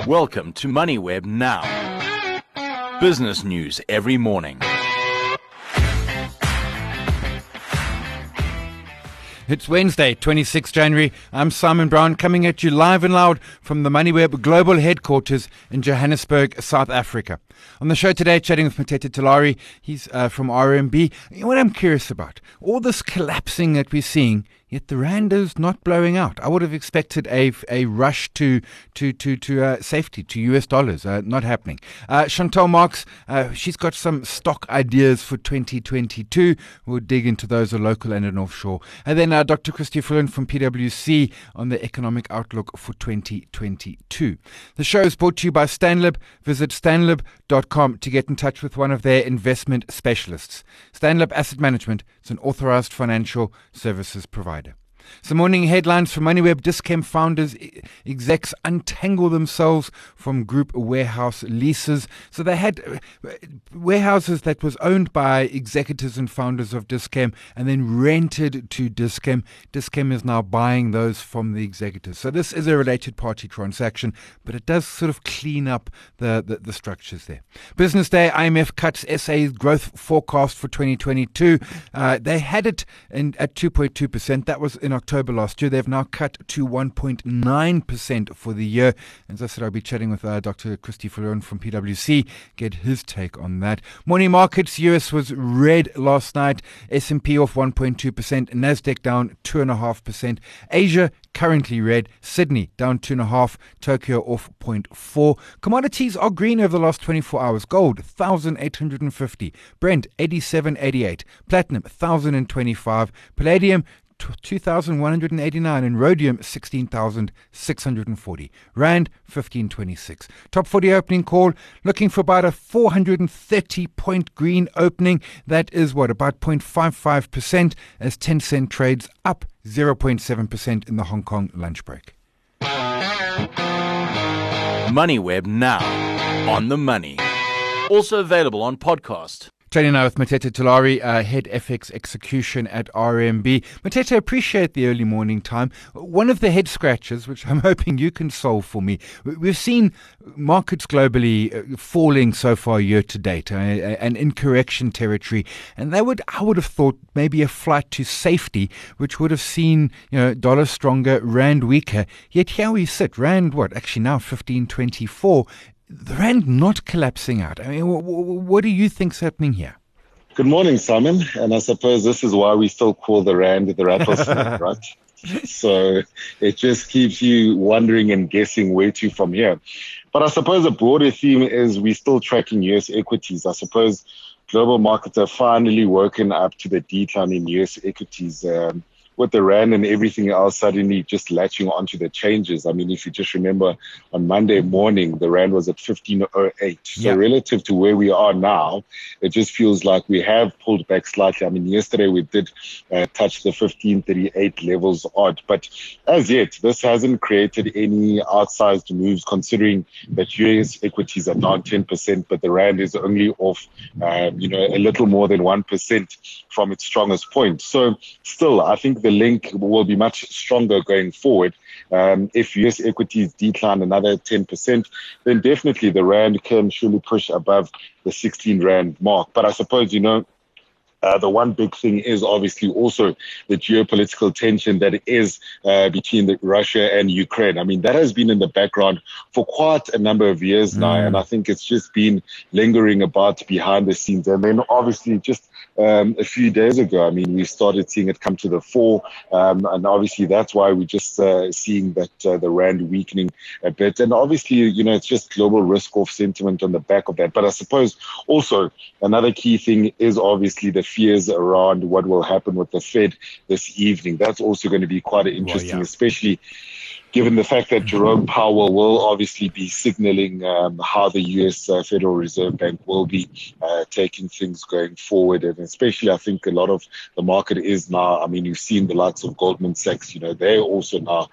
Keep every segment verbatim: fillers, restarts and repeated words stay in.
Welcome to MoneyWeb Now. Business news every morning. It's Wednesday, twenty-sixth of January. I'm Simon Brown, coming at you live and loud from the MoneyWeb Global Headquarters in Johannesburg, South Africa. On the show today, chatting with Motete Tulare. He's uh, from R M B. You know what I'm curious about? All this collapsing that we're seeing, yet the rand is not blowing out. I would have expected a, a rush to to to to uh, safety, to U S dollars. Uh, not happening. Uh, Chantal Marx, uh, she's got some stock ideas for twenty twenty-two. We'll dig into those, a local and an offshore. And then uh, Doctor Christy Fullen from P W C on the economic outlook for twenty twenty-two. The show is brought to you by Stanlib. Visit stanlib dot com to get in touch with one of their investment specialists. Stanlib Asset Management is an authorized financial services provider. Some morning headlines from MoneyWeb. Dis-Chem founders, execs untangle themselves from group warehouse leases. So they had uh, warehouses that was owned by executives and founders of Dis-Chem and then rented to Dis-Chem. Dis-Chem is now buying those from the executives. So this is a related party transaction, but it does sort of clean up the, the, the structures there. Business Day, I M F cuts S A's growth forecast for twenty twenty-two. Uh, they had it in, at two point two percent. That was in October last year. They've now cut to one point nine percent for the year. As I said, I'll be chatting with uh, Doctor Christy Fullen from P W C, get his take on that. Morning markets, U S was red last night. S and P off one point two percent. NASDAQ down two point five percent. Asia currently red. Sydney down two point five percent. Tokyo off zero point four. Commodities are green over the last twenty-four hours. Gold, one thousand eight hundred fifty. Brent, eighty-seven eighty-eight. Platinum, one thousand twenty-five. Palladium, two thousand one hundred eighty-nine, and rhodium sixteen thousand six hundred forty. Rand fifteen twenty-six. Top forty opening call, looking for about a four hundred thirty point green opening. That is what, about zero point five five percent, as Tencent trades up zero point seven percent in the Hong Kong lunch break. MoneyWeb Now, on the money. Also available on podcast. Trading now with Motete Tulare, uh, Head F X Execution at R M B. Motete, appreciate the early morning time. One of the head scratches, which I'm hoping you can solve for me, we've seen markets globally uh, falling so far year to date, uh, and in correction territory. And that would, I would have thought, maybe a flight to safety, which would have seen, you know, dollar stronger, rand weaker. Yet here we sit, rand what? Actually now fifteen twenty-four. The rand not collapsing out. I mean, w- w- what do you think's happening here? Good morning, Simon. And I suppose this is why we still call the rand the rattlesnake, right? So it just keeps you wondering and guessing where to from here. But I suppose a broader theme is we're still tracking U S equities. I suppose global markets have finally woken up to the decline in U S equities. Um, with the rand and everything else suddenly just latching onto the changes. I mean, if you just remember on Monday morning, the rand was at fifteen oh eight. So yeah. Relative to where we are now, it just feels like we have pulled back slightly. I mean, yesterday we did uh, touch the fifteen thirty-eight levels odd, but as yet, this hasn't created any outsized moves considering that U S equities are down ten percent, but the rand is only off, uh, you know, a little more than one percent from its strongest point. So still, I think the link will be much stronger going forward. Um, if U S equities decline another ten percent, then definitely the rand can surely push above the sixteen rand mark. But I suppose, you know, Uh, the one big thing is obviously also the geopolitical tension that is uh, between the Russia and Ukraine. I mean, that has been in the background for quite a number of years mm. now, and I think it's just been lingering about behind the scenes. And then obviously just um, a few days ago, I mean, we started seeing it come to the fore, um, and obviously that's why we're just uh, seeing that uh, the rand weakening a bit. And obviously, you know, it's just global risk-off sentiment on the back of that. But I suppose also another key thing is obviously the fears around what will happen with the Fed this evening. That's also going to be quite interesting, well, yeah. especially given the fact that Jerome Powell will obviously be signaling um, how the U S uh, Federal Reserve Bank will be uh, taking things going forward. And especially, I think a lot of the market is now, I mean, you've seen the likes of Goldman Sachs, you know, they're also now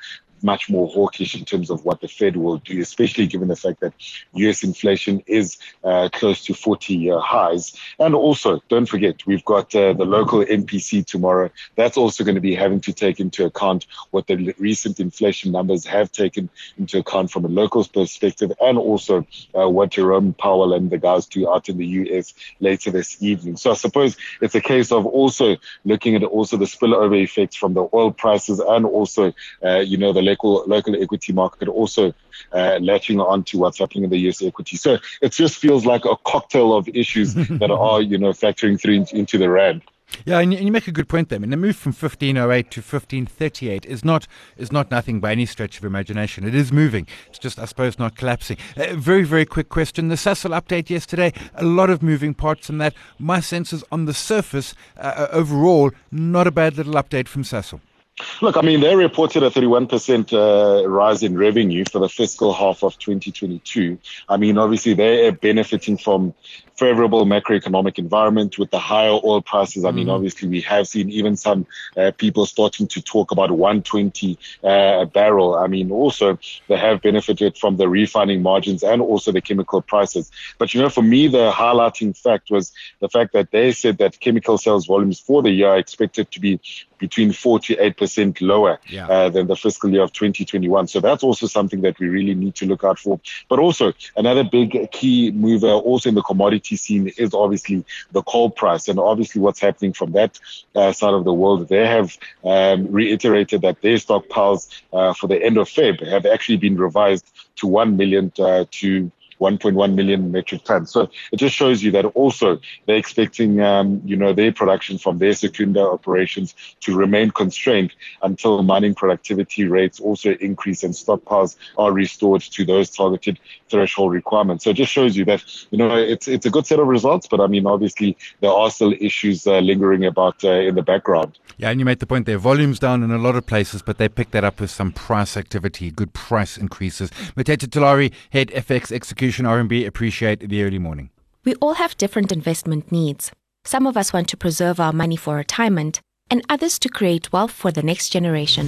much more hawkish in terms of what the Fed will do, especially given the fact that U S inflation is uh, close to forty-year highs. And also, don't forget, we've got uh, the local M P C tomorrow. That's also going to be having to take into account what the recent inflation numbers have taken into account from a local perspective, and also uh, what Jerome Powell and the guys do out in the U S later this evening. So I suppose it's a case of also looking at also the spillover effects from the oil prices, and also, uh, you know, the local local equity market also uh, latching on to what's happening in the U S equity. So it just feels like a cocktail of issues that are, you know, factoring through into, into the rand. Yeah, and you make a good point there. I mean, the move from fifteen oh eight to fifteen thirty-eight is not is not nothing by any stretch of imagination. It is moving. It's just, I suppose, not collapsing. A very, very quick question. The Sasol update yesterday, a lot of moving parts in that. My sense is on the surface, uh, overall, not a bad little update from Sasol. Look, I mean, they reported a thirty-one percent uh, rise in revenue for the fiscal half of twenty twenty-two. I mean, obviously, they are benefiting from favorable macroeconomic environment with the higher oil prices. I mean, mm. obviously, we have seen even some uh, people starting to talk about one twenty uh, a barrel. I mean, also, they have benefited from the refining margins and also the chemical prices. But, you know, for me, the highlighting fact was the fact that they said that chemical sales volumes for the year are expected to be between four to eight percent lower yeah. uh, than the fiscal year of twenty twenty-one. So that's also something that we really need to look out for. But also another big key mover also in the commodity scene is obviously the coal price, and obviously what's happening from that uh, side of the world. They have um, reiterated that their stockpiles uh, for the end of February have actually been revised to one million uh, to one point one million metric tons. So it just shows you that also they're expecting, um, you know, their production from their Secunda operations to remain constrained until mining productivity rates also increase and stockpiles are restored to those targeted threshold requirements. So it just shows you that, you know, it's it's a good set of results, but I mean, obviously there are still issues uh, lingering about uh, in the background. Yeah, and you made the point there. Volume's down in a lot of places, but they picked that up with some price activity, good price increases. Mothetho Tulare, Head F X Execution R M B, appreciate the early morning. We all have different investment needs. Some of us want to preserve our money for retirement, and others to create wealth for the next generation.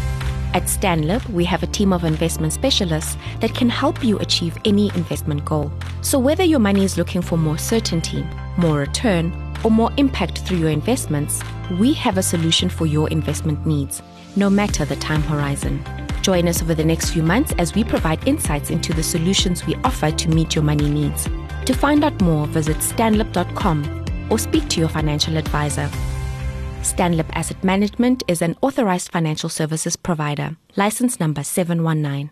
At Stanlib, we have a team of investment specialists that can help you achieve any investment goal. So whether your money is looking for more certainty, more return, or more impact through your investments, we have a solution for your investment needs, no matter the time horizon. Join us over the next few months as we provide insights into the solutions we offer to meet your money needs. To find out more, visit stanlib dot com or speak to your financial advisor. Stanlib Asset Management is an authorized financial services provider. License number seven one nine.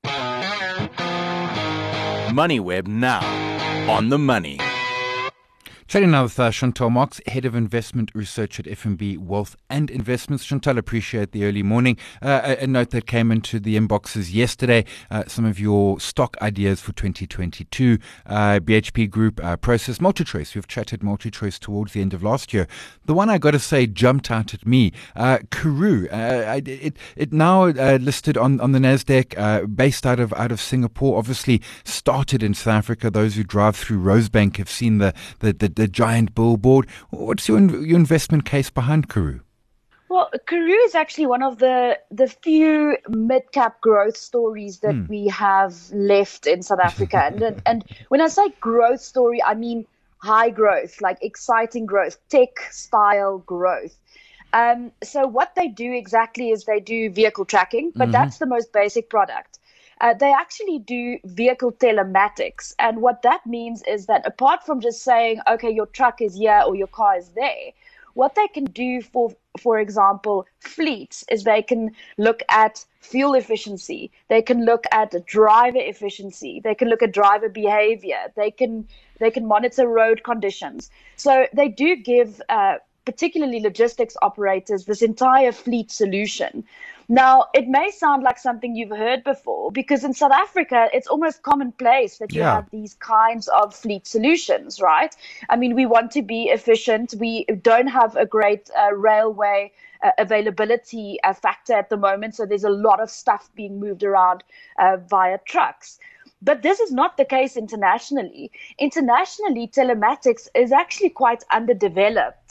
MoneyWeb now. On the money. Chatting now with uh, Chantal Marx, Head of Investment Research at F N B Wealth and Investments. Chantal, appreciate the early morning. Uh, a, a note that came into the inboxes yesterday, uh, some of your stock ideas for twenty twenty-two. Uh, B H P Group, uh, Prosus, MultiChoice. We've chatted MultiChoice towards the end of last year. The one I got to say jumped out at me, uh, Karoo. Uh, it, it now uh, listed on, on the NASDAQ, uh, based out of out of Singapore, obviously started in South Africa. Those who drive through Rosebank have seen the, the, the the giant billboard. What's your your investment case behind Karoo? Well, Karoo is actually one of the, the few mid-cap growth stories that hmm. we have left in South Africa. and, and when I say growth story, I mean high growth, like exciting growth, tech-style growth. Um, so what they do exactly is they do vehicle tracking, but mm-hmm. that's the most basic product. Uh, they actually do vehicle telematics. And what that means is that apart from just saying, okay, your truck is here or your car is there, what they can do for, for example, fleets is they can look at fuel efficiency. They can look at driver efficiency. They can look at driver behavior. They can, they can monitor road conditions. So they do give uh, particularly logistics operators this entire fleet solution. Now, it may sound like something you've heard before because in South Africa, it's almost commonplace that you yeah. have these kinds of fleet solutions, right? I mean, we want to be efficient. We don't have a great uh, railway uh, availability uh, factor at the moment, so there's a lot of stuff being moved around uh, via trucks. But this is not the case internationally. Internationally, telematics is actually quite underdeveloped.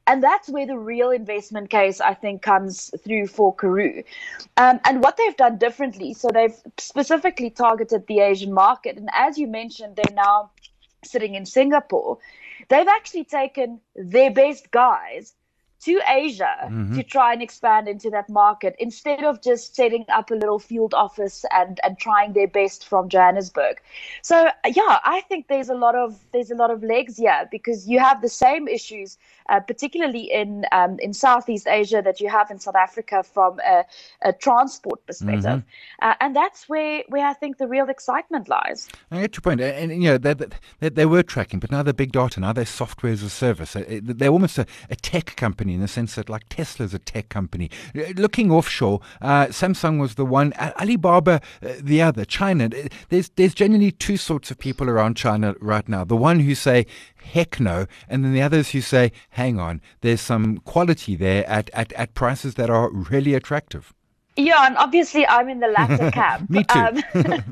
And that's where the real investment case, I think, comes through for Karoo. Um, and what they've done differently, so they've specifically targeted the Asian market. And as you mentioned, they're now sitting in Singapore. They've actually taken their best guys to Asia mm-hmm. to try and expand into that market instead of just setting up a little field office and, and trying their best from Johannesburg. So yeah, I think there's a lot of there's a lot of legs here because you have the same issues, uh, particularly in um, in Southeast Asia that you have in South Africa from a, a transport perspective, mm-hmm. uh, and that's where where I think the real excitement lies. I get your point, and, and you know they, they, they were tracking, but now they're big data, now they're software as a service. They're almost a, a tech company in the sense that, like, Tesla's a tech company. Looking offshore, uh, Samsung was the one, Alibaba uh, the other, China. There's there's genuinely two sorts of people around China right now. The one who say, heck no, and then the others who say, hang on, there's some quality there at, at, at prices that are really attractive. Yeah, and obviously I'm in the latter camp. Me too. Um,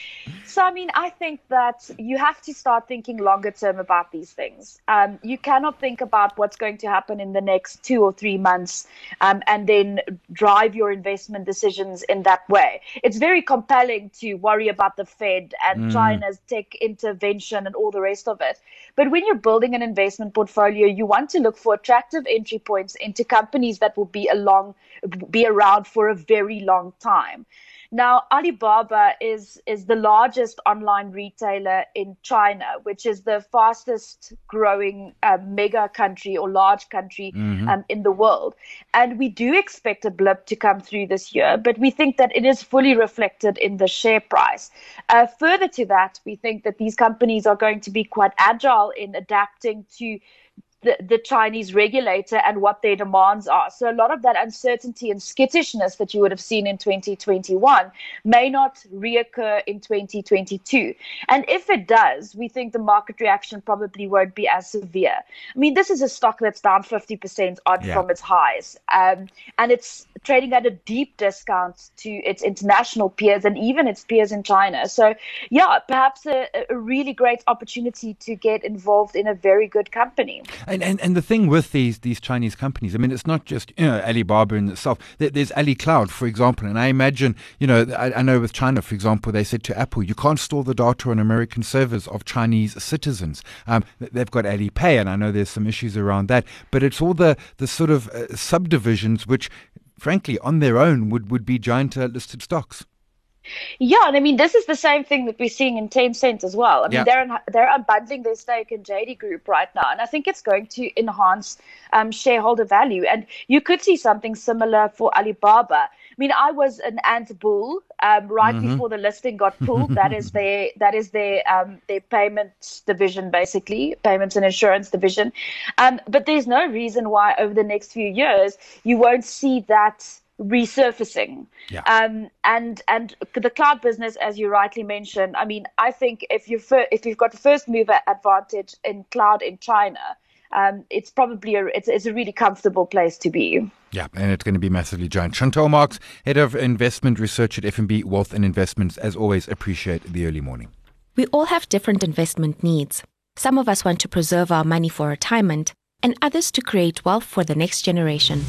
so, I mean, I think that you have to start thinking longer term about these things. Um, you cannot think about what's going to happen in the next two or three months um, and then drive your investment decisions in that way. It's very compelling to worry about the Fed and mm. China's tech intervention and all the rest of it. But when you're building an investment portfolio, you want to look for attractive entry points into companies that will be along, be around for a very long time. Now, Alibaba is is the largest online retailer in China, which is the fastest growing uh, mega country or large country mm-hmm. um, in the world. And we do expect a blip to come through this year, but we think that it is fully reflected in the share price. Uh, further to that, we think that these companies are going to be quite agile in adapting to The, the Chinese regulator and what their demands are. So a lot of that uncertainty and skittishness that you would have seen in twenty twenty-one may not reoccur in twenty twenty-two. And if it does, we think the market reaction probably won't be as severe. I mean, this is a stock that's down fifty percent odd yeah. from its highs. Um, and it's trading at a deep discount to its international peers and even its peers in China. So yeah, perhaps a, a really great opportunity to get involved in a very good company. And, and and the thing with these these Chinese companies, I mean, it's not just, you know, Alibaba in itself. There, there's Ali Cloud, for example. And I imagine, you know, I, I know with China, for example, they said to Apple, you can't store the data on American servers of Chinese citizens. Um, they've got Alipay, and I know there's some issues around that. But it's all the, the sort of uh, subdivisions which, frankly, on their own would, would be giant uh, listed stocks. Yeah, and I mean, this is the same thing that we're seeing in Tencent as well. I mean, yeah. they're they're unbundling their stake in J D Group right now, and I think it's going to enhance um, shareholder value. And you could see something similar for Alibaba. I mean, I was an Ant Bull um, right mm-hmm. before the listing got pulled. That is their that is their um, their payments division, basically, payments and insurance division. Um, but there's no reason why over the next few years you won't see that resurfacing. Yeah. Um, and and the cloud business, as you rightly mentioned, I mean, I think if you fir- if you've got the first mover advantage in cloud in China, um, it's probably a it's, it's a really comfortable place to be. Yeah, and it's going to be massively giant. Chantal Marx, Head of Investment Research at F N B Wealth and Investments, as always, appreciate the early morning. We all have different investment needs. Some of us want to preserve our money for retirement, and others to create wealth for the next generation.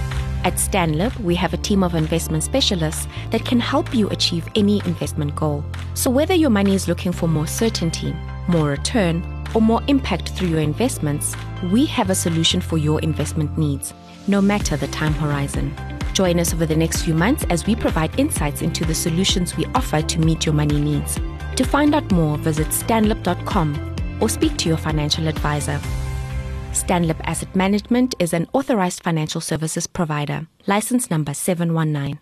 At Stanlib, we have a team of investment specialists that can help you achieve any investment goal. So whether your money is looking for more certainty, more return, or more impact through your investments, we have a solution for your investment needs, no matter the time horizon. Join us over the next few months as we provide insights into the solutions we offer to meet your money needs. To find out more, visit stanlib dot com or speak to your financial advisor. Stanlib Asset Management is an authorized financial services provider. License number seven one nine.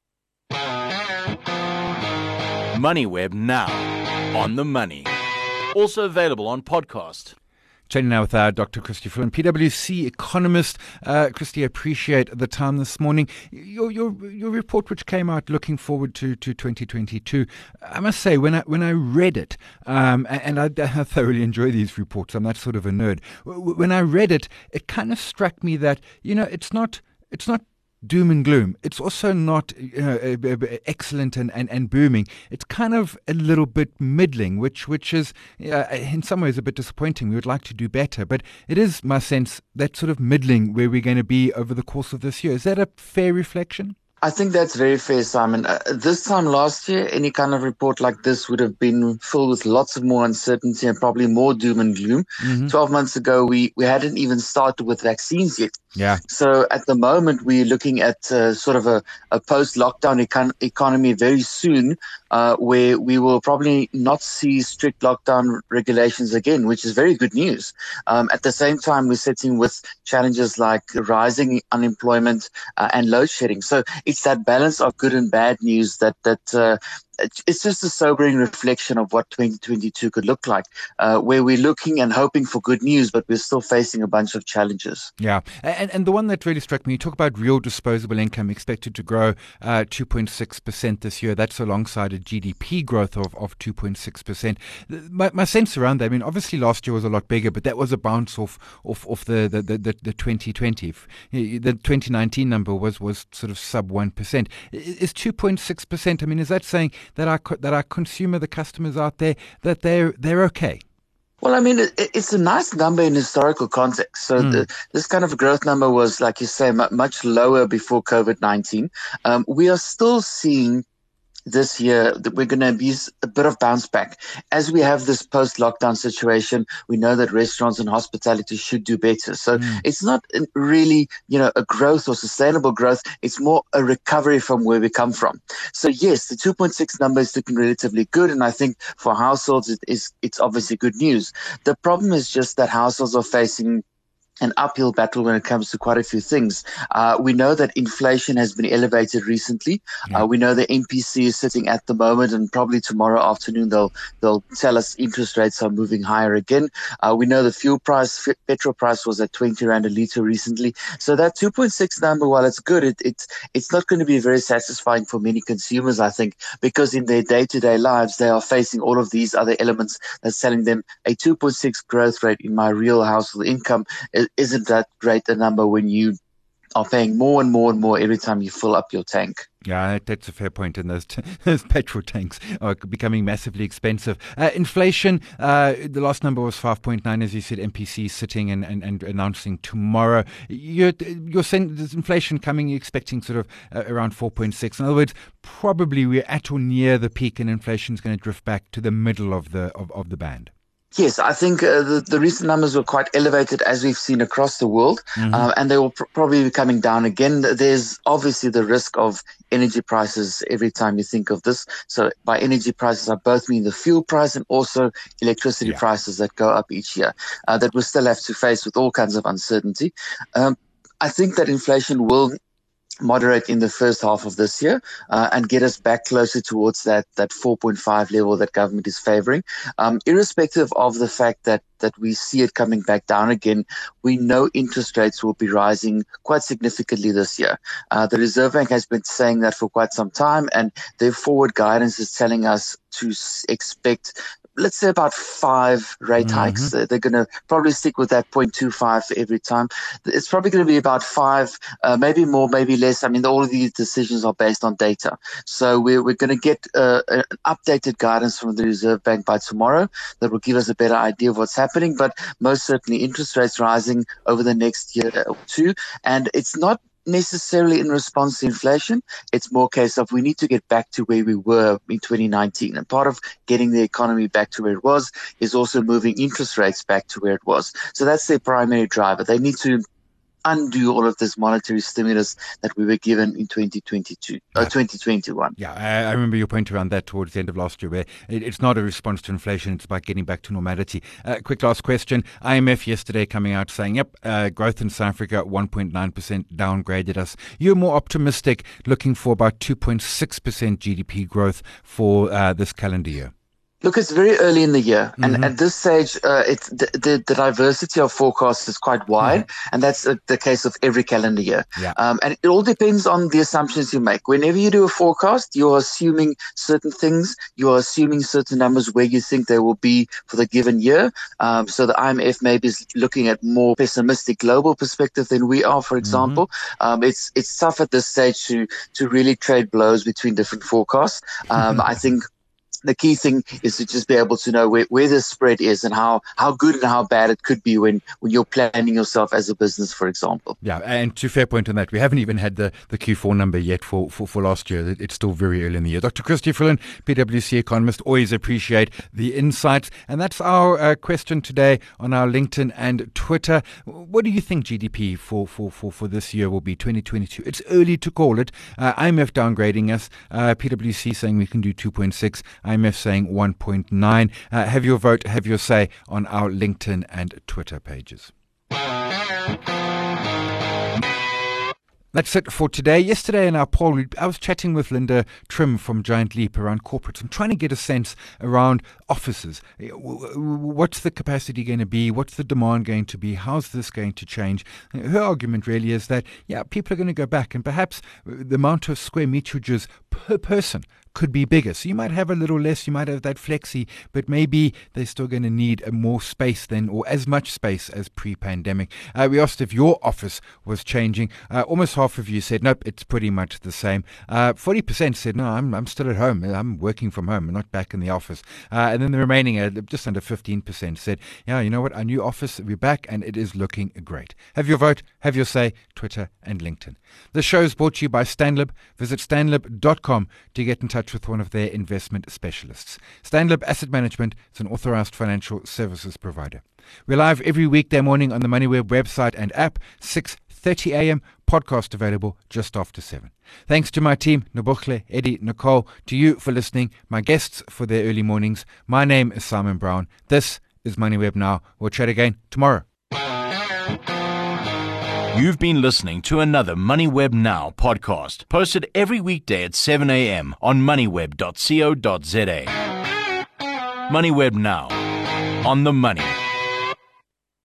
MoneyWeb now. On the money. Also available on podcast. Chatting now with uh, Doctor Christy Flynn, P W C economist. Uh, Christy, appreciate the time this morning. Your your your report, which came out looking forward to, to twenty twenty-two, I must say, when I when I read it, um, and I, I thoroughly enjoy these reports, I'm that sort of a nerd. When I read it, it kind of struck me that, you know, it's not it's not doom and gloom. It's also not you know, excellent and, and, and booming. It's kind of a little bit middling, which which is uh, in some ways a bit disappointing. We would like to do better, but it is my sense that sort of middling where we're going to be over the course of this year. Is that a fair reflection? I think that's very fair, Simon. Uh, this time last year, any kind of report like this would have been filled with lots of more uncertainty and probably more doom and gloom. Mm-hmm. Twelve months ago, we, we hadn't even started with vaccines yet. Yeah. So at the moment, we're looking at uh, sort of a, a post-lockdown econ- economy very soon, uh, where we will probably not see strict lockdown regulations again, which is very good news. Um, at the same time, we're sitting with challenges like rising unemployment uh, and load shedding. So it's that balance of good and bad news that that uh, it's just a sobering reflection of what twenty twenty-two could look like, uh, where we're looking and hoping for good news, but we're still facing a bunch of challenges. Yeah. And, and the one that really struck me, you talk about real disposable income expected to grow uh, two point six percent this year. That's alongside a G D P growth of, of two point six percent. My, my sense around that, I mean, obviously last year was a lot bigger, but that was a bounce off off, off the, the, the, the, the twenty twenty. The twenty nineteen number was, was sort of sub one percent. Is two point six percent, I mean, is that saying that our that our consumer, the customers out there, that they're they're okay? Well, I mean, it, it's a nice number in historical context. So mm. the, this kind of growth number was, like you say, m- much lower before COVID nineteen. Um, we are still seeing this year that we're going to be a bit of bounce back. As we have this post-lockdown situation, we know that restaurants and hospitality should do better. So mm. it's not really, you know, a growth or sustainable growth. It's more a recovery from where we come from. So yes, the two point six number is looking relatively good. And I think for households, it is, it's obviously good news. The problem is just that households are facing an uphill battle when it comes to quite a few things. Uh, we know that inflation has been elevated recently. Yeah. Uh, we know the M P C is sitting at the moment, and probably tomorrow afternoon they'll they'll tell us interest rates are moving higher again. Uh, we know the fuel price, petrol price was at twenty rand a litre recently. So that two point six number, while it's good, it, it's it's not going to be very satisfying for many consumers, I think, because in their day-to-day lives they are facing all of these other elements that's telling them a two point six growth rate in my real household income isn't that great a number when you are paying more and more and more every time you fill up your tank. Yeah, that's a fair point. And those, t- those petrol tanks are becoming massively expensive. Uh, inflation, uh, the last number was five point nine, as you said. M P C sitting and, and, and announcing tomorrow. You're, you're saying there's inflation coming, you're expecting sort of uh, around four point six. In other words, probably we're at or near the peak, and inflation is going to drift back to the middle of the of, of the band. Yes, I think uh, the, the recent numbers were quite elevated, as we've seen across the world, mm-hmm. uh, and they will pr- probably be coming down again. There's obviously the risk of energy prices every time you think of this. So by energy prices, I both mean the fuel price and also electricity yeah. prices that go up each year, uh, that we'll still have to face with all kinds of uncertainty. Um, I think that inflation will moderate in the first half of this year uh, and get us back closer towards that that four point five level that government is favoring. Um, irrespective of the fact that that we see it coming back down again, we know interest rates will be rising quite significantly this year. Uh, the Reserve Bank has been saying that for quite some time, and their forward guidance is telling us to expect, let's say, about five rate mm-hmm. hikes. They're going to probably stick with that zero point two five every time. It's probably going to be about five, uh, maybe more, maybe less. I mean, all of these decisions are based on data. So we're, we're going to get uh, an updated guidance from the Reserve Bank by tomorrow that will give us a better idea of what's happening. But most certainly interest rates rising over the next year or two. And it's not necessarily in response to inflation. It's more a case of we need to get back to where we were in twenty nineteen. And part of getting the economy back to where it was is also moving interest rates back to where it was. So that's their primary driver. They need to undo all of this monetary stimulus that we were given in twenty twenty-two, uh, twenty twenty-one. Yeah, I, I remember your point around that towards the end of last year, where it, it's not a response to inflation, it's about getting back to normality. Uh, quick last question. I M F yesterday coming out saying, yep, uh, growth in South Africa, one point nine percent downgraded us. You're more optimistic, looking for about two point six percent G D P growth for uh, this calendar year. Look, it's very early in the year, and Mm-hmm. at this stage, uh, it's the, the, the diversity of forecasts is quite wide, mm-hmm. and that's uh, the case of every calendar year. Yeah. Um, and it all depends on the assumptions you make. Whenever you do a forecast, you're assuming certain things. You are assuming certain numbers where you think they will be for the given year. Um, so the I M F maybe is looking at more pessimistic global perspective than we are, for example. Mm-hmm. Um, it's it's tough at this stage to to really trade blows between different forecasts. Um, I think. The key thing is to just be able to know where, where the spread is and how, how good and how bad it could be when, when you're planning yourself as a business, for example. Yeah, and to fair point on that, we haven't even had the, the Q four number yet for, for, for last year. It's still very early in the year. Doctor Christy Frillin, PwC economist, always appreciate the insights. And that's our uh, question today on our LinkedIn and Twitter. What do you think G D P for, for, for, for this year will be, twenty twenty-two? It's early to call it. Uh, I M F downgrading us. Uh, PwC saying we can do two point six. I M F saying one point nine. Uh, have your vote, have your say on our LinkedIn and Twitter pages. That's it for today. Yesterday in our poll, I was chatting with Linda Trim from Giant Leap around corporates. I'm trying to get a sense around offices. What's the capacity going to be? What's the demand going to be? How's this going to change? Her argument really is that, yeah, people are going to go back, and perhaps the amount of square metrages per person could be bigger. So you might have a little less, you might have that flexi, but maybe they're still going to need a more space than, or as much space as pre-pandemic. Uh, we asked if your office was changing. Uh, almost half of you said, nope, it's pretty much the same. Uh, forty percent said, no, I'm I'm still at home. I'm working from home. I'm not back in the office. Uh, and then the remaining, uh, just under fifteen percent said, yeah, you know what, our new office, we're back and it is looking great. Have your vote, have your say, Twitter and LinkedIn. The show is brought to you by Stanlib. Visit stanlib dot com to get in touch with one of their investment specialists. Stanlib Asset Management is an authorized financial services provider. We're live every weekday morning on the MoneyWeb website and app, six thirty a.m., podcast available just after seven. Thanks to my team, Nobukhle, Eddie, Nicole, to you for listening, my guests for their early mornings. My name is Simon Brown. This is MoneyWeb Now. We'll chat again tomorrow. You've been listening to another MoneyWeb Now podcast, posted every weekday at seven a.m. on moneyweb dot co dot za. MoneyWeb Now, on the money.